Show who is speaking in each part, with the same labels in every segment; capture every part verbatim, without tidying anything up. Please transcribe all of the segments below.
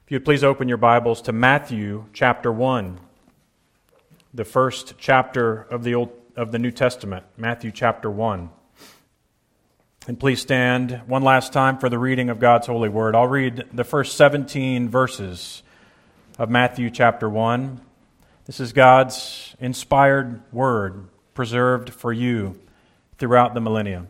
Speaker 1: If you'd please open your Bibles to Matthew chapter one, the first chapter of the Old of the New Testament, Matthew chapter one. And please stand one last time for the reading of God's holy word. I'll read the first seventeen verses of Matthew chapter one. This is God's inspired word, preserved for you throughout the millennium.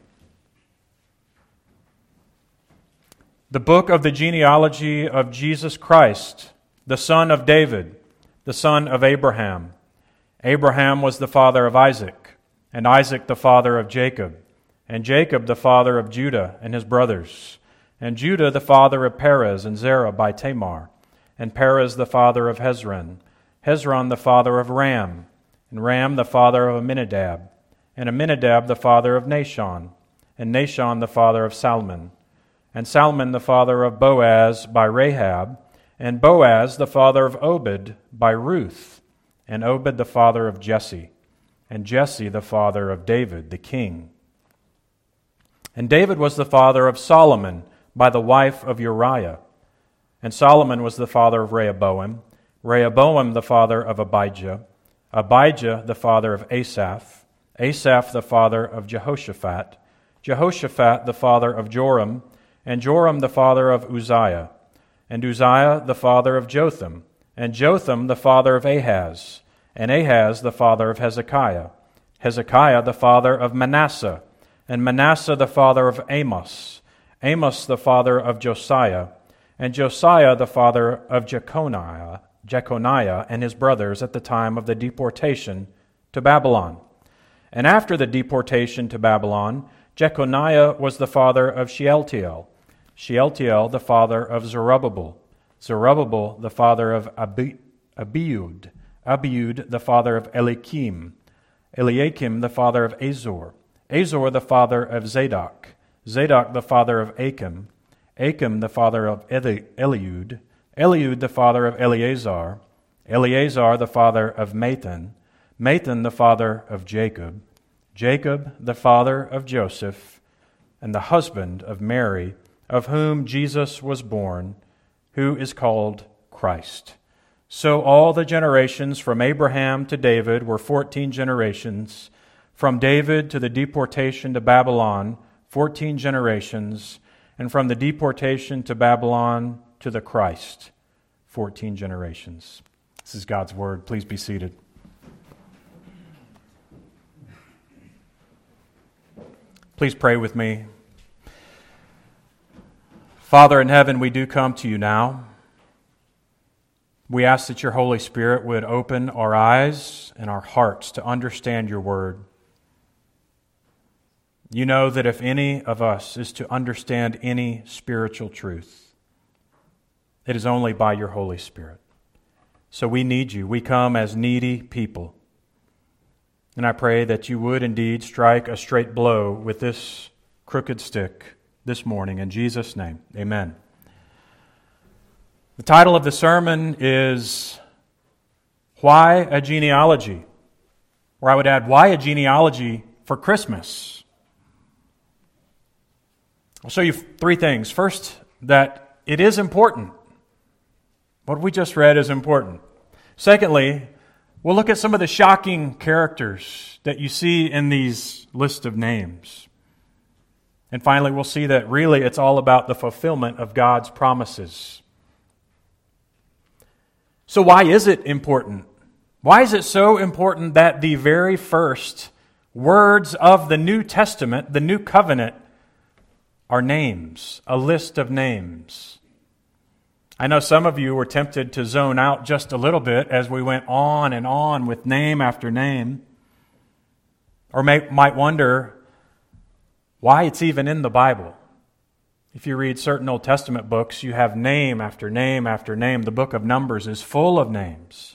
Speaker 1: The book of the genealogy of Jesus Christ, the son of David, the son of Abraham. Abraham was the father of Isaac, and Isaac the father of Jacob, and Jacob the father of Judah and his brothers, and Judah the father of Perez and Zerah by Tamar, and Perez the father of Hezron, Hezron the father of Ram, and Ram the father of Amminadab, and Amminadab the father of Nahshon, and Nahshon the father of Salmon, and Salmon the father of Boaz by Rahab, and Boaz the father of Obed by Ruth, and Obed the father of Jesse, and Jesse the father of David the king. And David was the father of Solomon by the wife of Uriah, and Solomon was the father of Rehoboam, Rehoboam the father of Abijah, Abijah the father of Asaph, Asaph the father of Jehoshaphat, Jehoshaphat the father of Joram, and Joram the father of Uzziah, and Uzziah the father of Jotham, and Jotham the father of Ahaz, and Ahaz the father of Hezekiah, Hezekiah the father of Manasseh, and Manasseh the father of Amos, Amos the father of Josiah, and Josiah the father of Jeconiah, Jeconiah and his brothers at the time of the deportation to Babylon. And after the deportation to Babylon, Jeconiah was the father of Shealtiel, Shealtiel the father of Zerubbabel, Zerubbabel the father of Abi, Abiud, Abiud the father of Eliakim, Eliakim the father of Azor, Azor the father of Zadok, Zadok the father of Achim, Achim the father of Eli, Eliud, Eliud the father of Eleazar, Eleazar the father of Mathan, Mathan the father of Jacob, Jacob the father of Joseph, and the husband of Mary, of whom Jesus was born, who is called Christ. So all the generations from Abraham to David were fourteen generations, from David to the deportation to Babylon, fourteen generations, and from the deportation to Babylon to the Christ, fourteen generations. This is God's word. Please be seated. Please pray with me. Father in heaven, we do come to you now. We ask that your Holy Spirit would open our eyes and our hearts to understand your word. You know that if any of us is to understand any spiritual truth, it is only by your Holy Spirit. So we need you. We come as needy people. And I pray that you would indeed strike a straight blow with this crooked stick this morning. In Jesus' name, amen. The title of the sermon is Why a Genealogy? Or I would add, Why a Genealogy for Christmas? I'll show you three things. First, that it is important. What we just read is important. Secondly, we'll look at some of the shocking characters that you see in these list of names. And finally, we'll see that really it's all about the fulfillment of God's promises. So why is it important? Why is it so important that the very first words of the New Testament, the New Covenant, are names, a list of names? I know some of you were tempted to zone out just a little bit as we went on and on with name after name. Or may, might wonder why it's even in the Bible. If you read certain Old Testament books, you have name after name after name. The book of Numbers is full of names.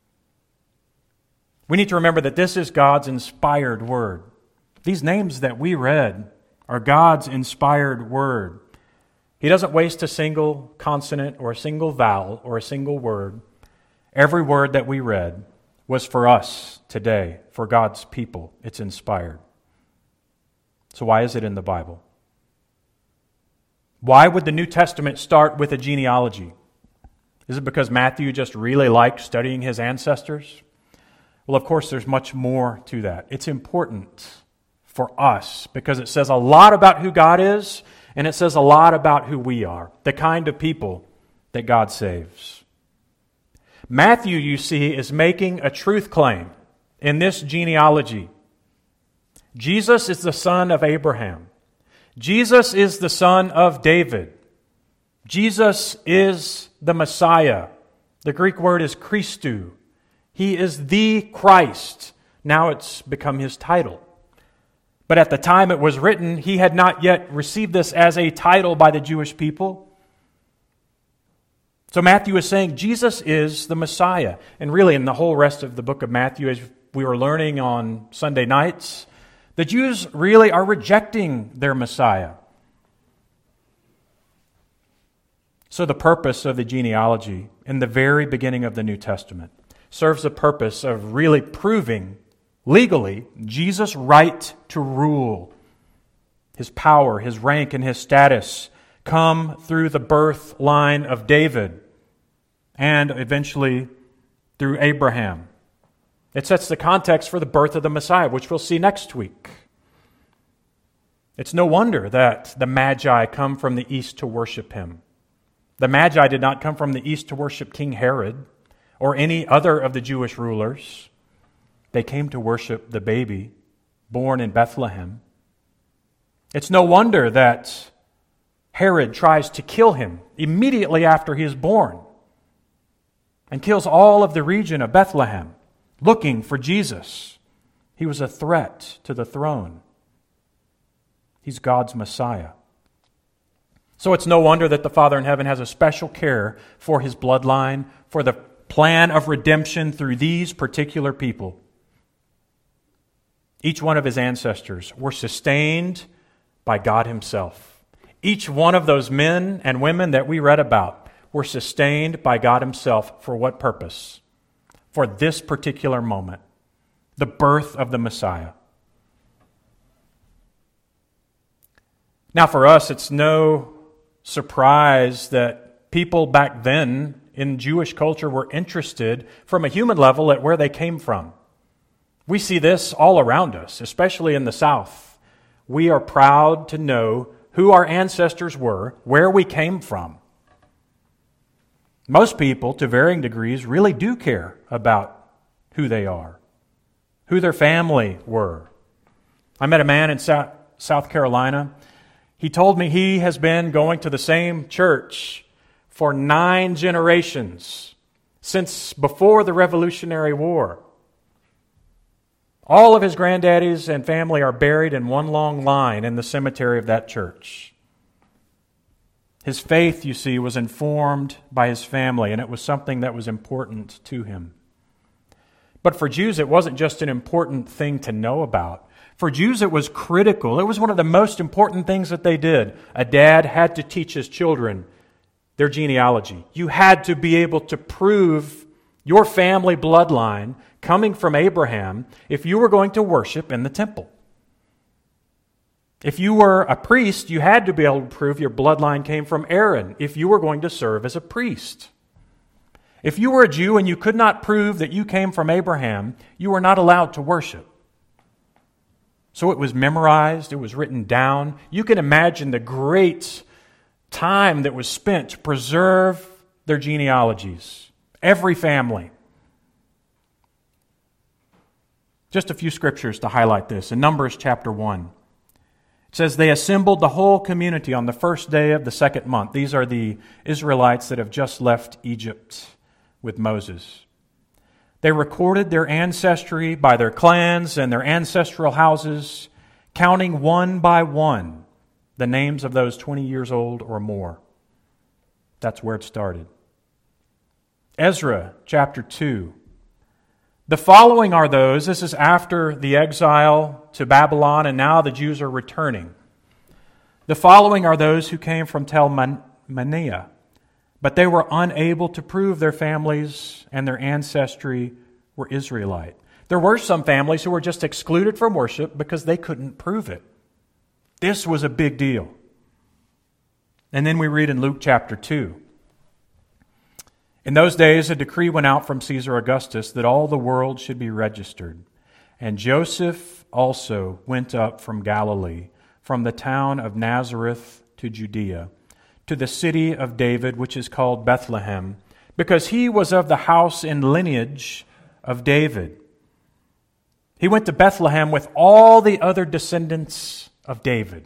Speaker 1: We need to remember that this is God's inspired word. These names that we read are God's inspired word. He doesn't waste a single consonant or a single vowel or a single word. Every word that we read was for us today, for God's people. It's inspired. So why is it in the Bible? Why would the New Testament start with a genealogy? Is it because Matthew just really liked studying his ancestors? Well, of course, there's much more to that. It's important for us because it says a lot about who God is, and it says a lot about who we are, the kind of people that God saves. Matthew, you see, is making a truth claim in this genealogy. Jesus is the son of Abraham. Jesus is the son of David. Jesus is the Messiah. The Greek word is Christou. He is the Christ. Now it's become his title. But at the time it was written, he had not yet received this as a title by the Jewish people. So Matthew is saying Jesus is the Messiah. And really in the whole rest of the book of Matthew, as we were learning on Sunday nights, the Jews really are rejecting their Messiah. So the purpose of the genealogy in the very beginning of the New Testament serves the purpose of really proving legally Jesus' right to rule. His power, his rank, and his status come through the birth line of David and eventually through Abraham. It sets the context for the birth of the Messiah, which we'll see next week. It's no wonder that the Magi come from the east to worship him. The Magi did not come from the east to worship King Herod or any other of the Jewish rulers. They came to worship the baby born in Bethlehem. It's no wonder that Herod tries to kill him immediately after he is born and kills all of the region of Bethlehem looking for Jesus. He was a threat to the throne. He's God's Messiah. So it's no wonder that the Father in heaven has a special care for his bloodline, for the plan of redemption through these particular people. Each one of his ancestors were sustained by God himself. Each one of those men and women that we read about were sustained by God himself. For what purpose? For this particular moment, the birth of the Messiah. Now for us, it's no surprise that people back then in Jewish culture were interested from a human level at where they came from. We see this all around us, especially in the South. We are proud to know who our ancestors were, where we came from. Most people, to varying degrees, really do care about who they are, who their family were. I met a man in South Carolina. He told me he has been going to the same church for nine generations, since before the Revolutionary War. All of his granddaddies and family are buried in one long line in the cemetery of that church. His faith, you see, was informed by his family, and it was something that was important to him. But for Jews, it wasn't just an important thing to know about. For Jews, it was critical. It was one of the most important things that they did. A dad had to teach his children their genealogy. You had to be able to prove your family bloodline coming from Abraham if you were going to worship in the temple. If you were a priest, you had to be able to prove your bloodline came from Aaron if you were going to serve as a priest. If you were a Jew and you could not prove that you came from Abraham, you were not allowed to worship. So it was memorized, it was written down. You can imagine the great time that was spent to preserve their genealogies. Every family. Just a few scriptures to highlight this. In Numbers chapter one, it says, they assembled the whole community on the first day of the second month. These are the Israelites that have just left Egypt with Moses. They recorded their ancestry by their clans and their ancestral houses, counting one by one the names of those twenty years old or more. That's where it started. Ezra chapter two. The following are those, this is after the exile to Babylon, and now the Jews are returning. The following are those who came from Tel Manaah, but they were unable to prove their families and their ancestry were Israelite. There were some families who were just excluded from worship because they couldn't prove it. This was a big deal. And then we read in Luke chapter two. In those days, a decree went out from Caesar Augustus that all the world should be registered. And Joseph also went up from Galilee, from the town of Nazareth to Judea, to the city of David, which is called Bethlehem, because he was of the house and lineage of David. He went to Bethlehem with all the other descendants of David.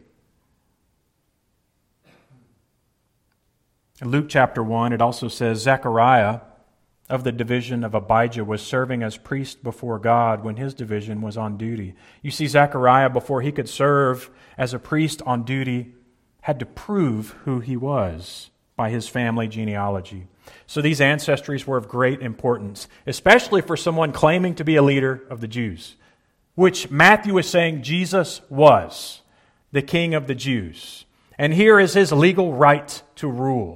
Speaker 1: In Luke chapter one, it also says, Zechariah of the division of Abijah was serving as priest before God when his division was on duty. You see, Zechariah, before he could serve as a priest on duty, had to prove who he was by his family genealogy. So these ancestries were of great importance, especially for someone claiming to be a leader of the Jews, which Matthew is saying Jesus was, the King of the Jews. And here is his legal right to rule.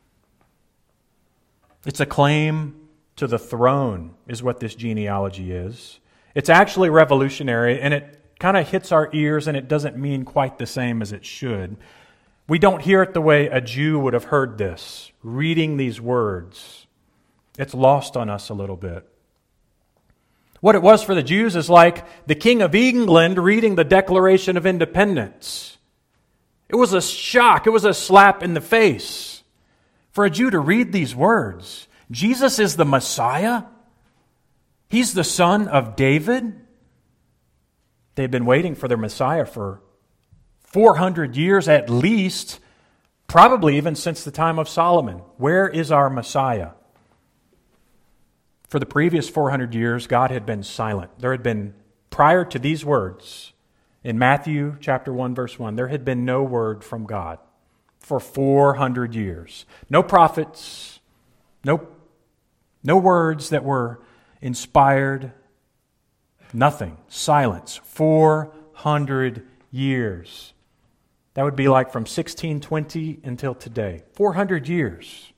Speaker 1: It's a claim to the throne, is what this genealogy is. It's actually revolutionary, and it kind of hits our ears, and it doesn't mean quite the same as it should. We don't hear it the way a Jew would have heard this, reading these words. It's lost on us a little bit. What it was for the Jews is like the King of England reading the Declaration of Independence. It was a shock. It was a slap in the face for a Jew to read these words. Jesus is the Messiah. He's the son of David. They've been waiting for their Messiah for four hundred years at least, probably even since the time of Solomon. Where is our Messiah? For the previous four hundred years, God had been silent. There had been, prior to these words, in Matthew chapter one, verse one, there had been no word from God for four hundred years. No prophets, no, no words that were inspired, nothing. Silence. four hundred years. That would be like from sixteen twenty until today. four hundred years.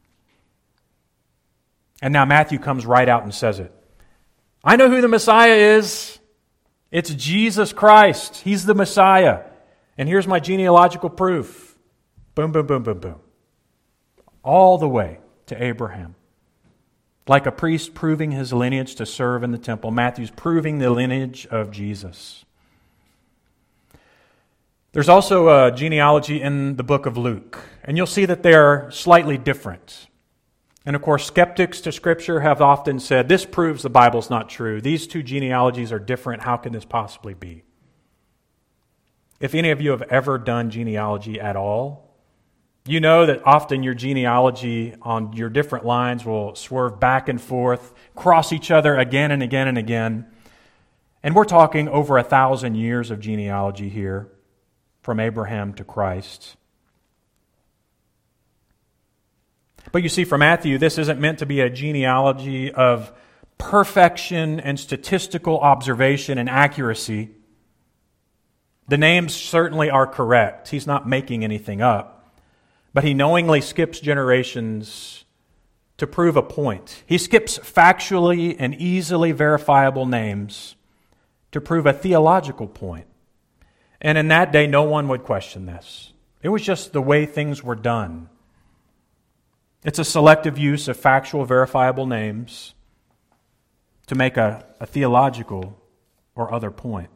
Speaker 1: And now Matthew comes right out and says it. I know who the Messiah is. It's Jesus Christ. He's the Messiah. And here's my genealogical proof. Boom, boom, boom, boom, boom. All the way to Abraham. Like a priest proving his lineage to serve in the temple, Matthew's proving the lineage of Jesus. There's also a genealogy in the book of Luke, and you'll see that they are slightly different. And of course, skeptics to Scripture have often said, this proves the Bible's not true. These two genealogies are different. How can this possibly be? If any of you have ever done genealogy at all, you know that often your genealogy on your different lines will swerve back and forth, cross each other again and again and again. And we're talking over a thousand years of genealogy here, from Abraham to Christ. But you see, for Matthew, this isn't meant to be a genealogy of perfection and statistical observation and accuracy. The names certainly are correct. He's not making anything up. But he knowingly skips generations to prove a point. He skips factually and easily verifiable names to prove a theological point. And in that day, no one would question this. It was just the way things were done. It's a selective use of factual, verifiable names to make a, a theological or other point.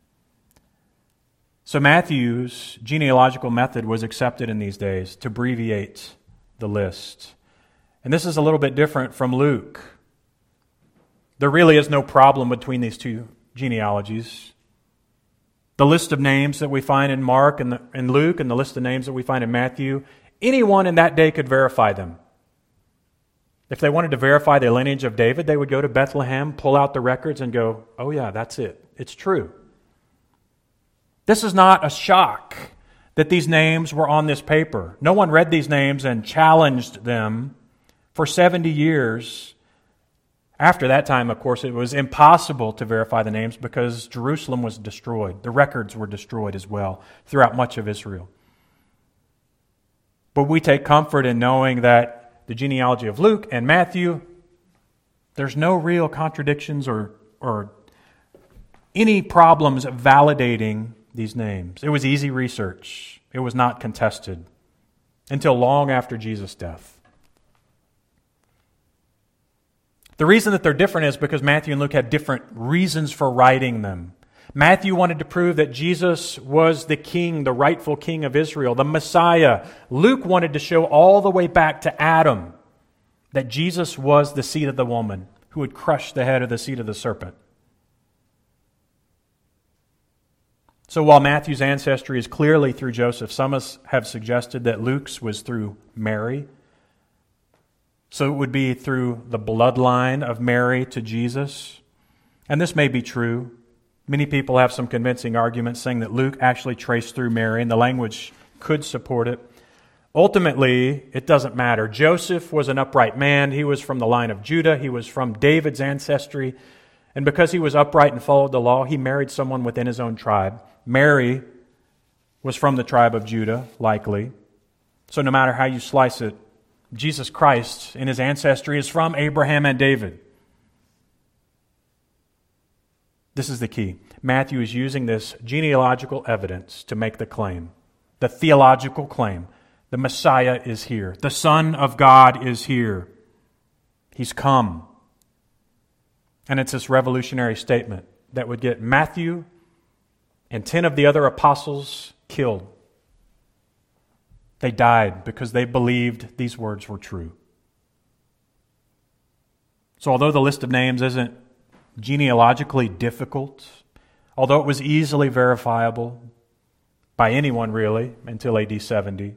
Speaker 1: So Matthew's genealogical method was accepted in these days to abbreviate the list. And this is a little bit different from Luke. There really is no problem between these two genealogies. The list of names that we find in Mark and, the, and Luke and the list of names that we find in Matthew, anyone in that day could verify them. If they wanted to verify the lineage of David, they would go to Bethlehem, pull out the records, and go, oh yeah, that's it. It's true. This is not a shock that these names were on this paper. No one read these names and challenged them for seventy years. After that time, of course, it was impossible to verify the names because Jerusalem was destroyed. The records were destroyed as well throughout much of Israel. But we take comfort in knowing that the genealogy of Luke and Matthew, there's no real contradictions or, or any problems validating these names. It was easy research. It was not contested until long after Jesus' death. The reason that they're different is because Matthew and Luke had different reasons for writing them. Matthew wanted to prove that Jesus was the king, the rightful king of Israel, the Messiah. Luke wanted to show all the way back to Adam that Jesus was the seed of the woman who would crush the head of the seed of the serpent. So while Matthew's ancestry is clearly through Joseph, some have suggested that Luke's was through Mary. So it would be through the bloodline of Mary to Jesus. And this may be true. Many people have some convincing arguments saying that Luke actually traced through Mary, and the language could support it. Ultimately, it doesn't matter. Joseph was an upright man. He was from the line of Judah. He was from David's ancestry. And because he was upright and followed the law, he married someone within his own tribe. Mary was from the tribe of Judah, likely. So no matter how you slice it, Jesus Christ in his ancestry is from Abraham and David. This is the key. Matthew is using this genealogical evidence to make the claim, the theological claim. The Messiah is here. The Son of God is here. He's come. And it's this revolutionary statement that would get Matthew and ten of the other apostles killed. They died because they believed these words were true. So although the list of names isn't genealogically difficult, although it was easily verifiable by anyone really until A D seventy,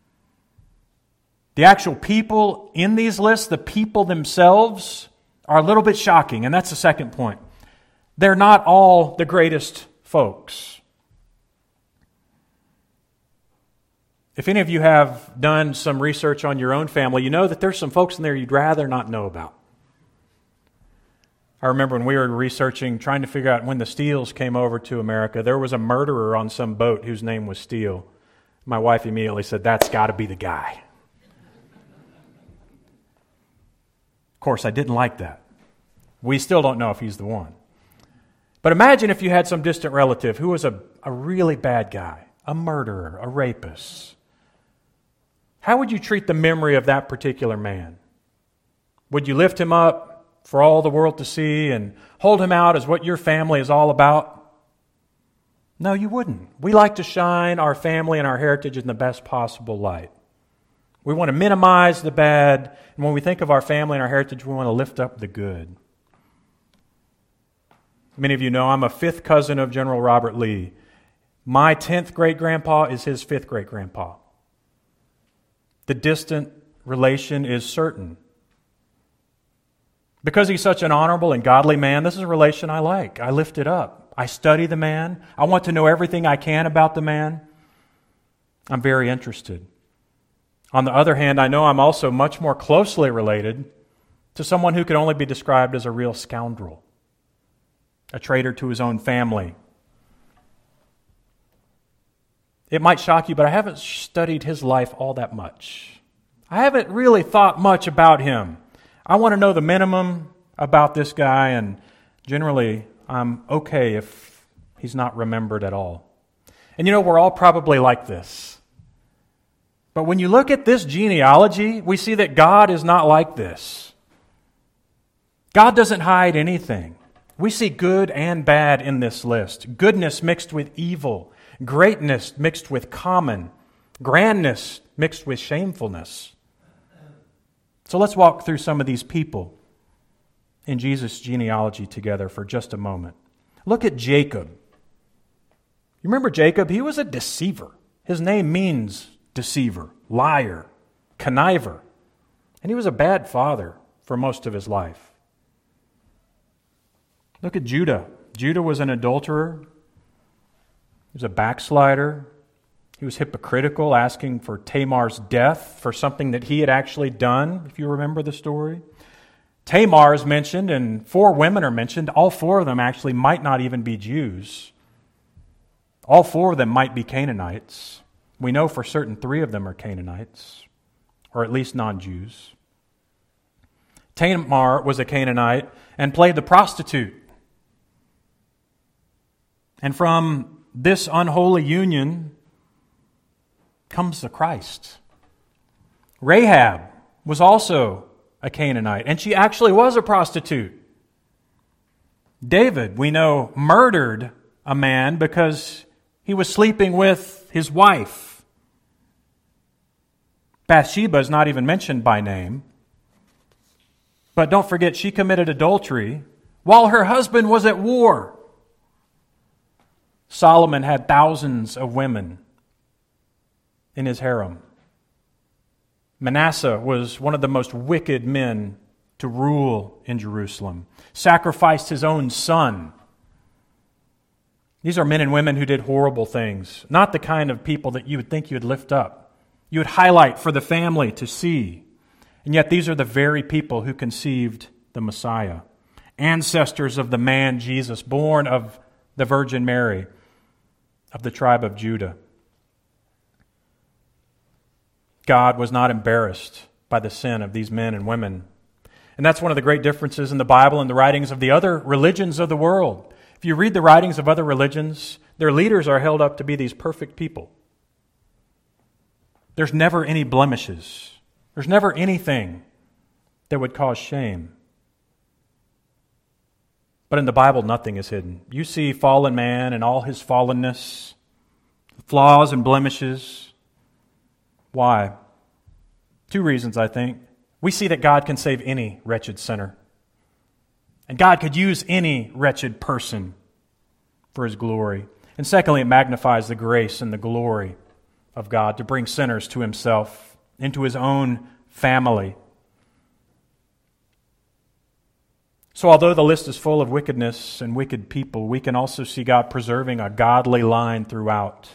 Speaker 1: the actual people in these lists, the people themselves, are a little bit shocking, and that's the second point. They're not all the greatest folks. If any of you have done some research on your own family, you know that there's some folks in there you'd rather not know about. I remember when we were researching, trying to figure out when the Steeles came over to America, there was a murderer on some boat whose name was Steele. My wife immediately said, that's got to be the guy. Of course, I didn't like that. We still don't know if he's the one. But imagine if you had some distant relative who was a, a really bad guy, a murderer, a rapist. How would you treat the memory of that particular man? Would you lift him up for all the world to see and hold him out as what your family is all about? No, you wouldn't. We like to shine our family and our heritage in the best possible light. We want to minimize the bad, and when we think of our family and our heritage, we want to lift up the good. Many of you know I'm a fifth cousin of General Robert Lee. My tenth great-grandpa is his fifth great-grandpa. The distant relation is certain. Because he's such an honorable and godly man, this is a relation I like. I lift it up. I study the man. I want to know everything I can about the man. I'm very interested. On the other hand, I know I'm also much more closely related to someone who can only be described as a real scoundrel, a traitor to his own family. It might shock you, but I haven't studied his life all that much. I haven't really thought much about him. I want to know the minimum about this guy, and generally I'm okay if he's not remembered at all. And you know, we're all probably like this. But when you look at this genealogy, we see that God is not like this. God doesn't hide anything. We see good and bad in this list. Goodness mixed with evil. Greatness mixed with common. Grandness mixed with shamefulness. So let's walk through some of these people in Jesus' genealogy together for just a moment. Look at Jacob. You remember Jacob? He was a deceiver. His name means deceiver, liar, conniver. And he was a bad father for most of his life. Look at Judah. Judah was an adulterer. He was a backslider. He was hypocritical, asking for Tamar's death for something that he had actually done, if you remember the story. Tamar is mentioned, and four women are mentioned. All four of them actually might not even be Jews. All four of them might be Canaanites. We know for certain three of them are Canaanites, or at least non-Jews. Tamar was a Canaanite and played the prostitute. And from this unholy union comes the Christ. Rahab was also a Canaanite, and she actually was a prostitute. David, we know, murdered a man because he was sleeping with his wife. Bathsheba is not even mentioned by name. But don't forget, she committed adultery while her husband was at war. Solomon had thousands of women in his harem. Manasseh was one of the most wicked men to rule in Jerusalem, sacrificed his own son. These are men and women who did horrible things, not the kind of people that you would think you would lift up, you would highlight for the family to see. And yet these are the very people who conceived the Messiah, ancestors of the man Jesus, born of the Virgin Mary, of the tribe of Judah. God was not embarrassed by the sin of these men and women. And that's one of the great differences in the Bible and the writings of the other religions of the world. If you read the writings of other religions, their leaders are held up to be these perfect people. There's never any blemishes. There's never anything that would cause shame. But in the Bible, nothing is hidden. You see fallen man and all his fallenness, flaws and blemishes. Why? Two reasons, I think. We see that God can save any wretched sinner. And God could use any wretched person for His glory. And secondly, it magnifies the grace and the glory of God to bring sinners to Himself, into His own family. So although the list is full of wickedness and wicked people, we can also see God preserving a godly line throughout.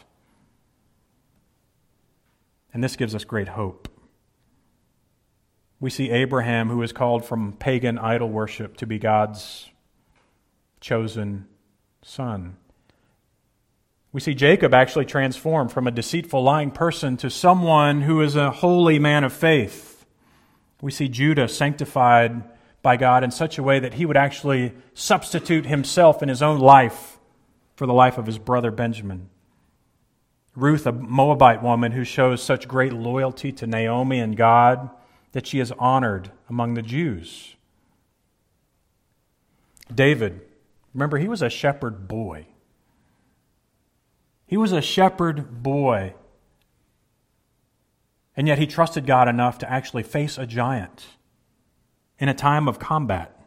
Speaker 1: And this gives us great hope. We see Abraham, who is called from pagan idol worship to be God's chosen son. We see Jacob actually transformed from a deceitful, lying person to someone who is a holy man of faith. We see Judah sanctified by God in such a way that he would actually substitute himself in his own life for the life of his brother Benjamin. Ruth, a Moabite woman who shows such great loyalty to Naomi and God that she is honored among the Jews. David, remember, he was a shepherd boy. He was a shepherd boy. And yet he trusted God enough to actually face a giant in a time of combat.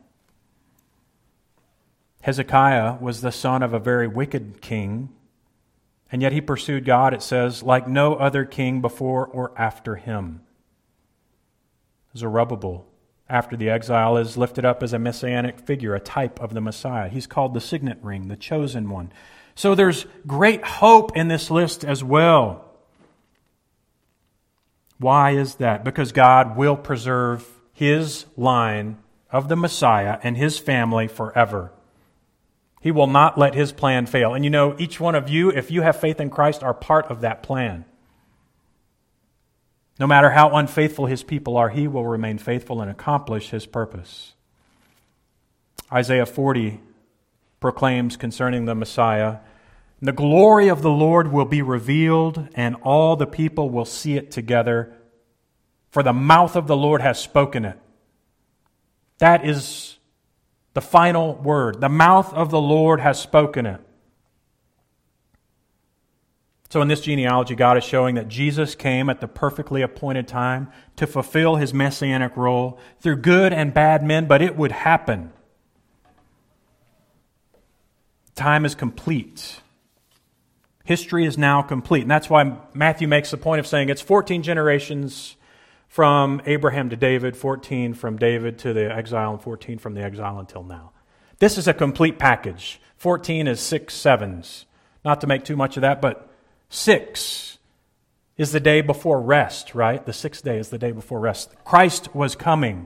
Speaker 1: Hezekiah was the son of a very wicked king, and yet he pursued God, it says, like no other king before or after him. Zerubbabel, after the exile, is lifted up as a messianic figure, a type of the Messiah. He's called the signet ring, the chosen one. So there's great hope in this list as well. Why is that? Because God will preserve His line of the Messiah and His family forever. He will not let His plan fail. And you know, each one of you, if you have faith in Christ, are part of that plan. No matter how unfaithful His people are, He will remain faithful and accomplish His purpose. Isaiah forty proclaims concerning the Messiah, "The glory of the Lord will be revealed, and all the people will see it together, for the mouth of the Lord has spoken it." That is the final word. The mouth of the Lord has spoken it. So in this genealogy, God is showing that Jesus came at the perfectly appointed time to fulfill His messianic role through good and bad men, but it would happen. Time is complete. History is now complete. And that's why Matthew makes the point of saying it's fourteen generations from Abraham to David, fourteen from David to the exile, and fourteen from the exile until now. This is a complete package. fourteen is six sevens. Not to make too much of that, but six is the day before rest, right? The sixth day is the day before rest. Christ was coming.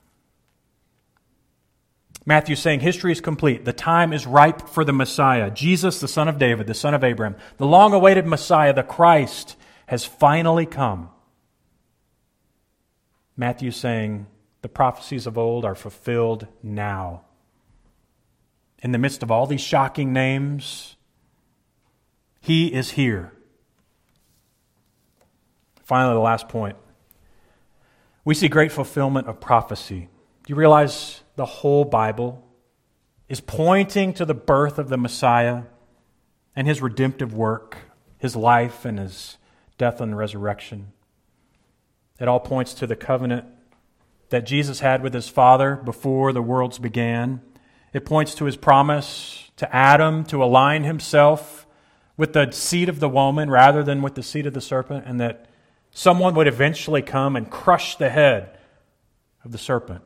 Speaker 1: Matthew's saying history is complete. The time is ripe for the Messiah. Jesus, the son of David, the son of Abraham, the long-awaited Messiah, the Christ, has finally come. Matthew's saying the prophecies of old are fulfilled now. In the midst of all these shocking names, He is here. Finally, the last point. We see great fulfillment of prophecy. Do you realize the whole Bible is pointing to the birth of the Messiah and His redemptive work, His life and His death and resurrection? It all points to the covenant that Jesus had with His Father before the worlds began. It points to His promise to Adam to align himself with the seed of the woman rather than with the seed of the serpent, and that someone would eventually come and crush the head of the serpent.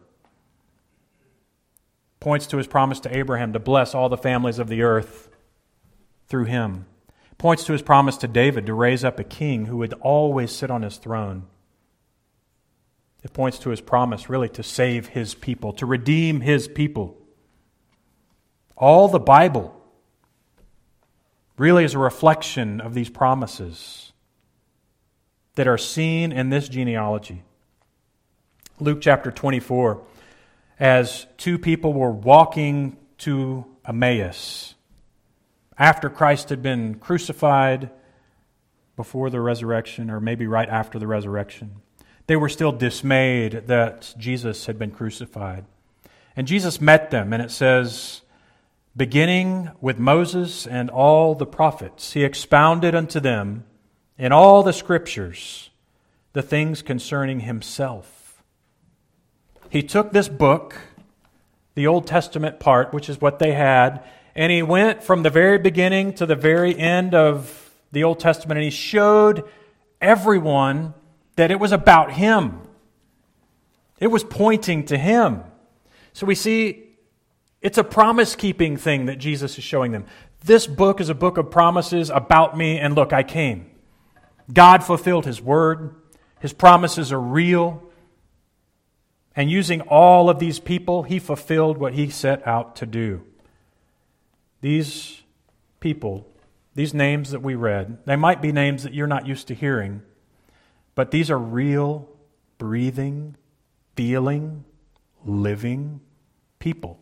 Speaker 1: Points to His promise to Abraham to bless all the families of the earth through him. Points to His promise to David to raise up a king who would always sit on his throne. It points to His promise, really, to save His people, to redeem His people. All the Bible really is a reflection of these promises that are seen in this genealogy. Luke chapter twenty-four, as two people were walking to Emmaus after Christ had been crucified before the resurrection, or maybe right after the resurrection. They were still dismayed that Jesus had been crucified. And Jesus met them, and it says, beginning with Moses and all the prophets, He expounded unto them in all the Scriptures the things concerning Himself. He took this book, the Old Testament part, which is what they had, and He went from the very beginning to the very end of the Old Testament, and He showed everyone that it was about Him. It was pointing to Him. So we see it's a promise-keeping thing that Jesus is showing them. This book is a book of promises about me, and look, I came. God fulfilled His word. His promises are real. And using all of these people, He fulfilled what He set out to do. These people, these names that we read, they might be names that you're not used to hearing, but these are real, breathing, feeling, living people.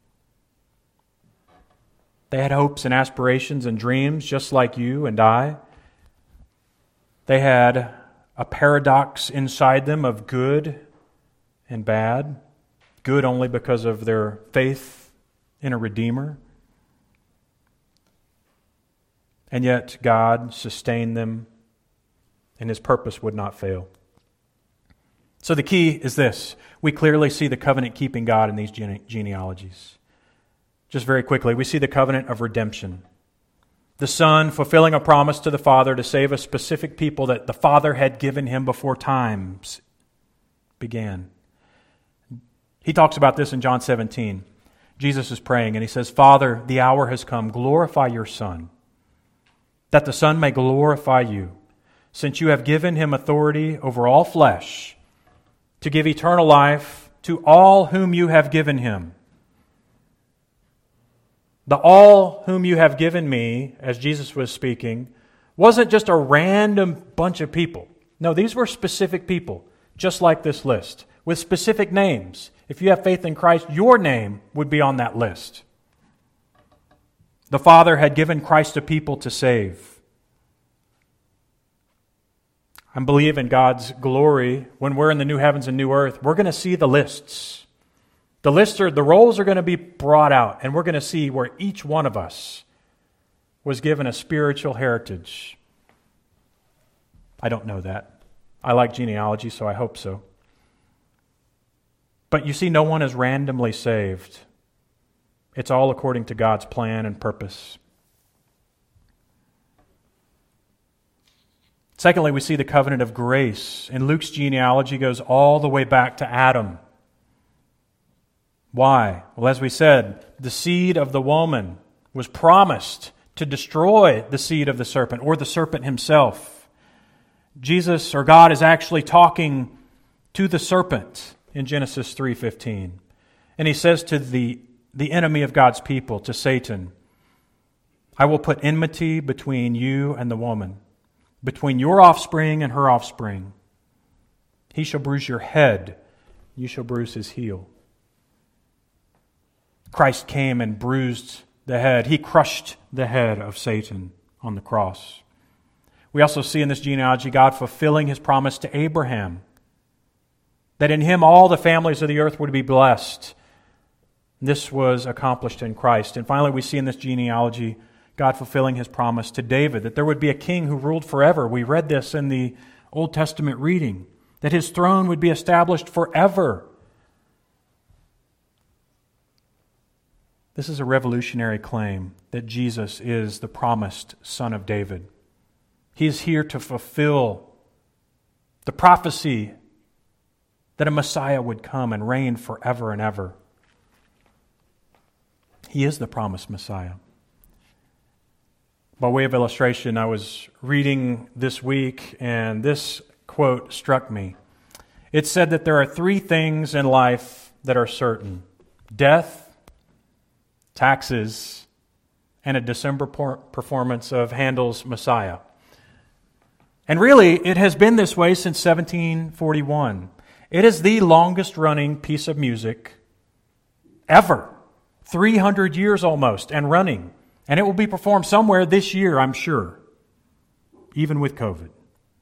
Speaker 1: They had hopes and aspirations and dreams just like you and I. They had a paradox inside them of good and bad. Good only because of their faith in a Redeemer. And yet God sustained them, and His purpose would not fail. So the key is this. We clearly see the covenant-keeping God in these gene- genealogies. Just very quickly, we see the covenant of redemption. The Son fulfilling a promise to the Father to save a specific people that the Father had given Him before times began. He talks about this in John seventeen. Jesus is praying and He says, Father, the hour has come. Glorify your Son, that the Son may glorify you, since you have given Him authority over all flesh, to give eternal life to all whom you have given Him. The all whom you have given me, as Jesus was speaking, wasn't just a random bunch of people. No, these were specific people, just like this list, with specific names. If you have faith in Christ, your name would be on that list. The Father had given Christ a people to save. I believe in God's glory. When we're in the new heavens and new earth, we're going to see the lists. The lists are, the rolls are going to be brought out, and we're going to see where each one of us was given a spiritual heritage. I don't know that. I like genealogy, so I hope so. But you see, no one is randomly saved. It's all according to God's plan and purpose. Secondly, we see the covenant of grace. And Luke's genealogy goes all the way back to Adam. Why? Well, as we said, the seed of the woman was promised to destroy the seed of the serpent, or the serpent himself. Jesus, or God, is actually talking to the serpent in Genesis three fifteen. And He says to the, the enemy of God's people, to Satan, I will put enmity between you and the woman, between your offspring and her offspring. He shall bruise your head, you shall bruise his heel. Christ came and bruised the head. He crushed the head of Satan on the cross. We also see in this genealogy God fulfilling His promise to Abraham. that in Him all the families of the earth would be blessed. This was accomplished in Christ. And finally, we see in this genealogy God fulfilling His promise to David, that there would be a king who ruled forever. We read this in the Old Testament reading, that His throne would be established forever. This is a revolutionary claim that Jesus is the promised Son of David. He is here to fulfill the prophecy that a Messiah would come and reign forever and ever. He is the promised Messiah. By way of illustration, I was reading this week, and this quote struck me. It said that there are three things in life that are certain: death, taxes, and a December performance of Handel's Messiah. And really, it has been this way since seventeen forty-one. It is the longest-running piece of music ever. three hundred years almost, and running. And it will be performed somewhere this year, I'm sure, even with COVID.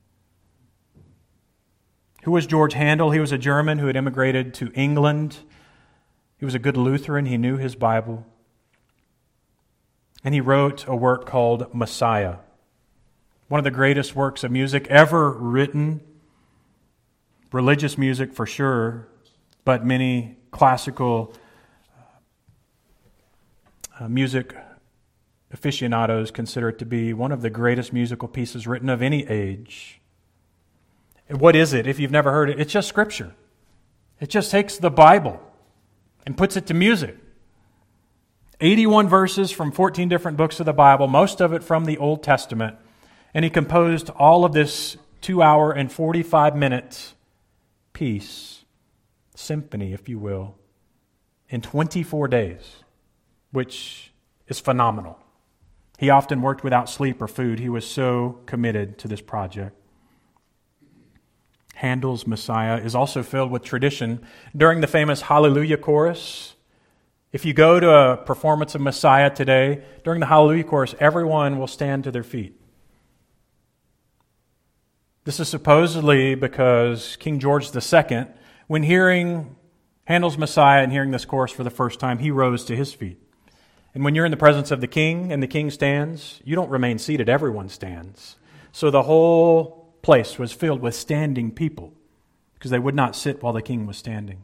Speaker 1: Who was George Handel? He was a German who had immigrated to England. He was a good Lutheran. He knew his Bible. And he wrote a work called Messiah, one of the greatest works of music ever written. Religious music for sure, but many classical uh, music aficionados consider it to be one of the greatest musical pieces written of any age. And what is it? If you've never heard it, it's just Scripture. It just takes the Bible and puts it to music. eighty-one verses from fourteen different books of the Bible, most of it from the Old Testament. And he composed all of this two hour and forty-five minute piece, symphony, if you will, in twenty-four days, which is phenomenal. He often worked without sleep or food. He was so committed to this project. Handel's Messiah is also filled with tradition. During the famous Hallelujah chorus, if you go to a performance of Messiah today, during the Hallelujah chorus, everyone will stand to their feet. This is supposedly because King George the Second, when hearing Handel's Messiah and hearing this chorus for the first time, he rose to his feet. And when you're in the presence of the king and the king stands, you don't remain seated, everyone stands. So the whole place was filled with standing people because they would not sit while the king was standing.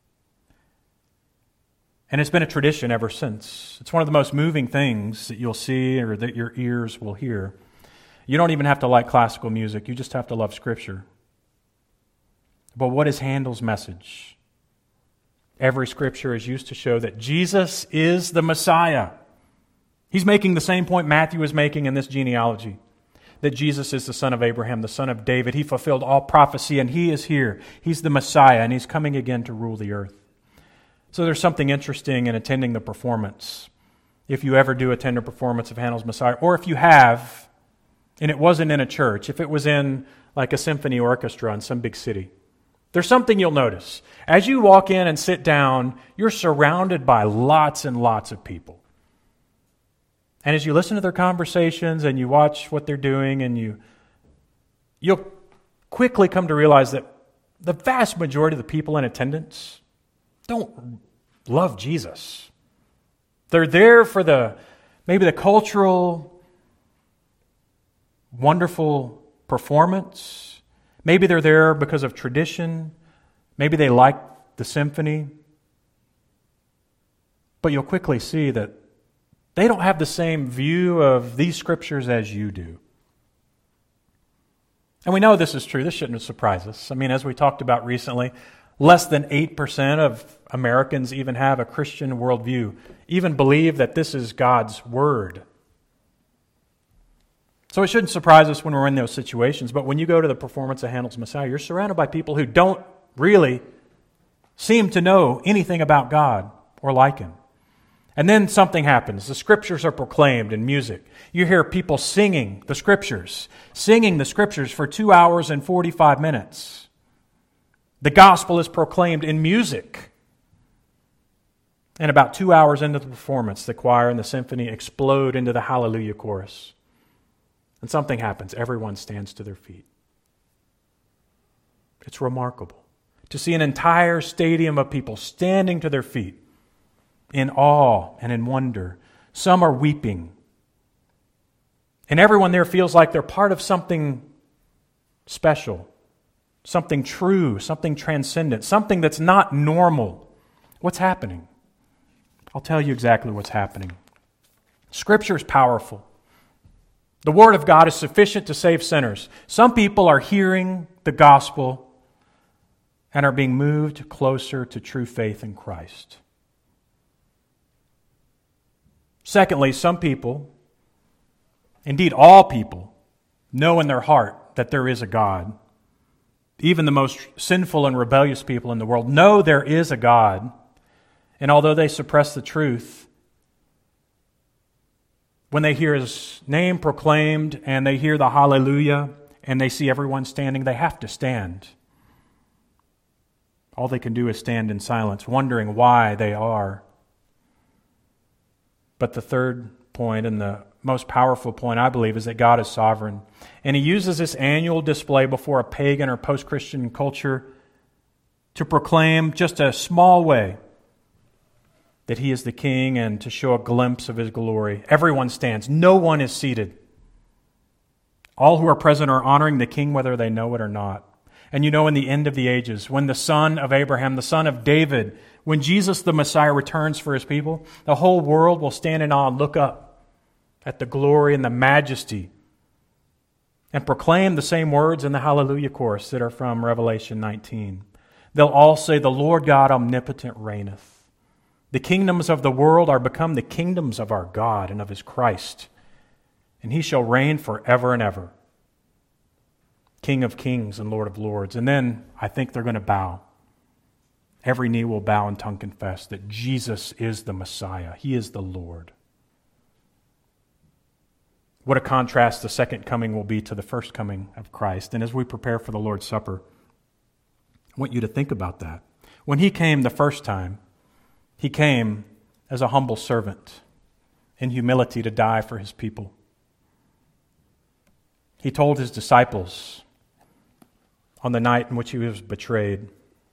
Speaker 1: And it's been a tradition ever since. It's one of the most moving things that you'll see or that your ears will hear. You don't even have to like classical music. You just have to love Scripture. But what is Handel's message? Every Scripture is used to show that Jesus is the Messiah. He's making the same point Matthew is making in this genealogy, that Jesus is the son of Abraham, the son of David. He fulfilled all prophecy, and He is here. He's the Messiah, and He's coming again to rule the earth. So there's something interesting in attending the performance. If you ever do attend a performance of Handel's Messiah, or if you have, and it wasn't in a church, if it was in like a symphony orchestra in some big city, there's something you'll notice. As you walk in and sit down, you're surrounded by lots and lots of people. And as you listen to their conversations and you watch what they're doing, and you, you'll quickly come to realize that the vast majority of the people in attendance don't love Jesus. They're there for the maybe the cultural, wonderful performance. Maybe they're there because of tradition. Maybe they like the symphony. But you'll quickly see that they don't have the same view of these Scriptures as you do. And we know this is true. This shouldn't surprise us. I mean, as we talked about recently, less than eight percent of Americans even have a Christian worldview, even believe that this is God's Word. So it shouldn't surprise us when we're in those situations. But when you go to the performance of Handel's Messiah, you're surrounded by people who don't really seem to know anything about God or like Him. And then something happens. The Scriptures are proclaimed in music. You hear people singing the Scriptures, singing the Scriptures for two hours and forty-five minutes. The gospel is proclaimed in music. And about two hours into the performance, the choir and the symphony explode into the Hallelujah chorus. And something happens. Everyone stands to their feet. It's remarkable. to see an entire stadium of people standing to their feet in awe and in wonder. Some are weeping. And everyone there feels like they're part of something special, something true, something transcendent, something that's not normal. What's happening? I'll tell you exactly what's happening. Scripture is powerful. The Word of God is sufficient to save sinners. Some people are hearing the gospel and are being moved closer to true faith in Christ. Secondly, some people, indeed all people, know in their heart that there is a God. Even the most sinful and rebellious people in the world know there is a God. And although they suppress the truth, when they hear His name proclaimed and they hear the hallelujah and they see everyone standing, they have to stand. All they can do is stand in silence, wondering why they are. But the third point, and the most powerful point, I believe, is that God is sovereign. And He uses this annual display before a pagan or post-Christian culture to proclaim just a small way that He is the King and to show a glimpse of His glory. Everyone stands. No one is seated. All who are present are honoring the King whether they know it or not. And you know, in the end of the ages, when the son of Abraham, the son of David, when Jesus the Messiah returns for His people, the whole world will stand in awe and look up at the glory and the majesty and proclaim the same words in the Hallelujah chorus that are from Revelation nineteen. They'll all say, "The Lord God omnipotent reigneth. The kingdoms of the world are become the kingdoms of our God and of His Christ, and He shall reign forever and ever. King of kings and Lord of lords." And then I think they're going to bow. Every knee will bow and tongue confess that Jesus is the Messiah. He is the Lord. What a contrast the second coming will be to the first coming of Christ. And as we prepare for the Lord's Supper, I want you to think about that. When He came the first time, He came as a humble servant in humility to die for His people. He told His disciples on the night in which He was betrayed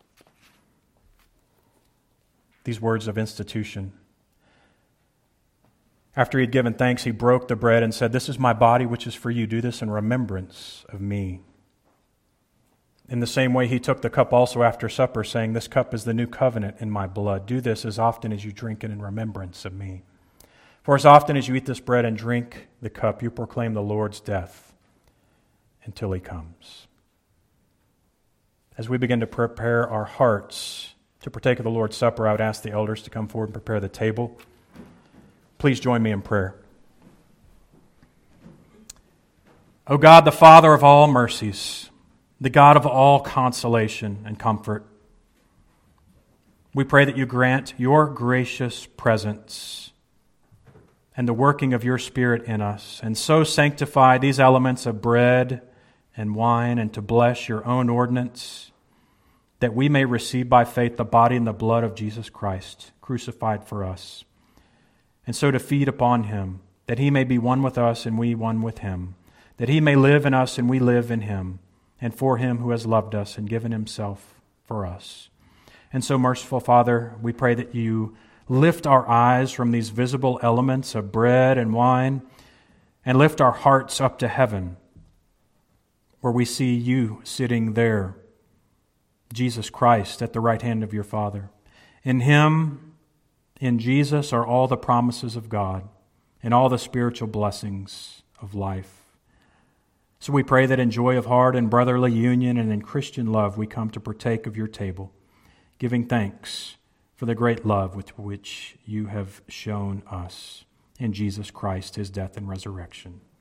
Speaker 1: these words of institution. After He had given thanks, He broke the bread and said, "This is my body which is for you. Do this in remembrance of me." In the same way, He took the cup also after supper, saying, "This cup is the new covenant in my blood. Do this as often as you drink it in remembrance of me. For as often as you eat this bread and drink the cup, you proclaim the Lord's death until He comes." As we begin to prepare our hearts to partake of the Lord's Supper, I would ask the elders to come forward and prepare the table. Please join me in prayer. O God, the Father of all mercies, the God of all consolation and comfort, we pray that You grant Your gracious presence and the working of Your Spirit in us, and so sanctify these elements of bread and wine, and to bless Your own ordinance, that we may receive by faith the body and the blood of Jesus Christ, crucified for us, and so to feed upon Him, that He may be one with us and we one with Him, that He may live in us and we live in Him, and for Him who has loved us and given Himself for us. And so, merciful Father, we pray that You lift our eyes from these visible elements of bread and wine and lift our hearts up to heaven, where we see You sitting there, Jesus Christ, at the right hand of Your Father. In Him, in Jesus, are all the promises of God and all the spiritual blessings of life. So we pray that in joy of heart and brotherly union and in Christian love we come to partake of Your table, giving thanks for the great love with which You have shown us in Jesus Christ, His death and resurrection.